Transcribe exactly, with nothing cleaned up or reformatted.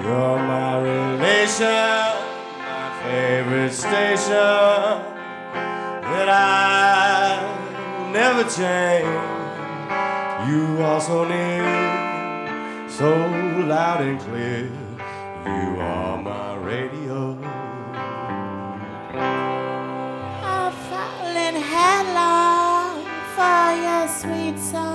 You're my relation, my favorite station that I never change. You are so near, so loud and clear. You are my radio. I'm falling headlong for your sweet song.